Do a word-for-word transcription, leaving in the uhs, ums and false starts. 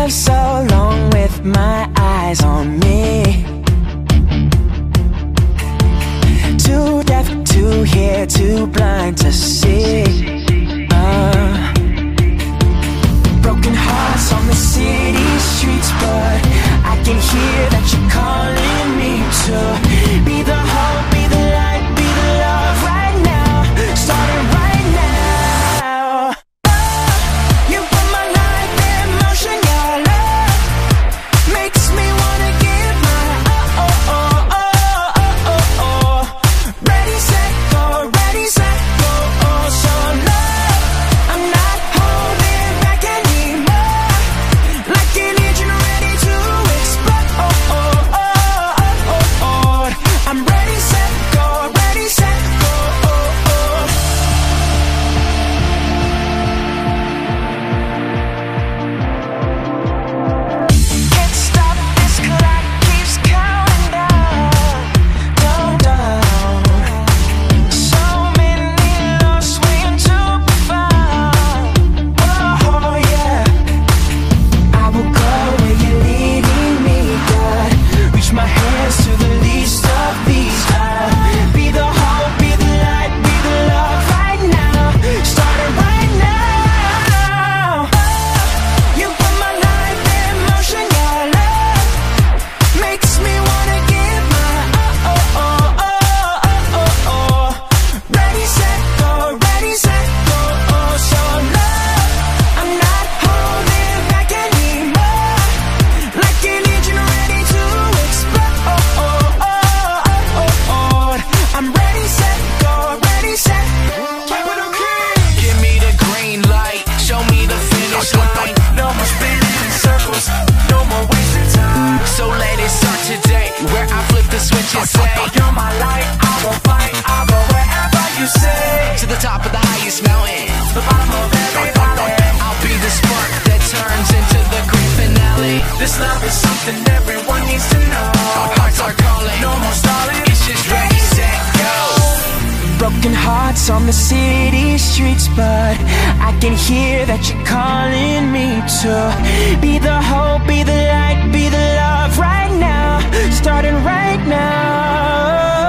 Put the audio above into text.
so long with my eyes on me. Too deaf to hear, too blind to see. uh, Broken hearts on the city streets, but I can hear that you're calling me to be the hope, be the light, be the love right now, starting right now. Oh, you put my life in motion, your love makes me wanna give my oh, oh, oh, oh, oh, oh, oh. Ready, set, go, ready, set, go, oh, so love, I'm not holding back anymore, like an engine ready to explode. Oh, oh, oh, oh, oh, oh. I'm ready, set, go, ready, set, go, oh, oh. Can't stop, this clock keeps counting down, down, down. So many lost, waiting to be found. Oh, yeah. I will go where you're leading me, God. Reach my hands to the least of these. I'll be the hope, be the light, be the love right now, starting right now. Oh, you put my life in motion, your love makes me wanna give my oh, oh, oh, oh, oh, oh, oh. Ready, set, go, ready, set, go, oh, so love, I'm not holding back anymore, like an engine ready to explode. Oh, oh, oh, oh, oh, oh. I'm ready, set, go, ready, set, capital K. Give me the green light, show me the finish line. No more spinning in circles, no more wasting time. So let it start today, where I flip the switch and say, You're my light, I will fight, I'll go wherever you say. to the top of the highest mountain, The bottom of every valley. I'll be the spark that turns into the grand finale. This love is something everyone needs to know. Hearts are calling, No more stalling, it's just ready, set, go. Broken hearts on the city streets, but I can hear that you're calling me to be the hope, be the light, be the love right now, starting right now.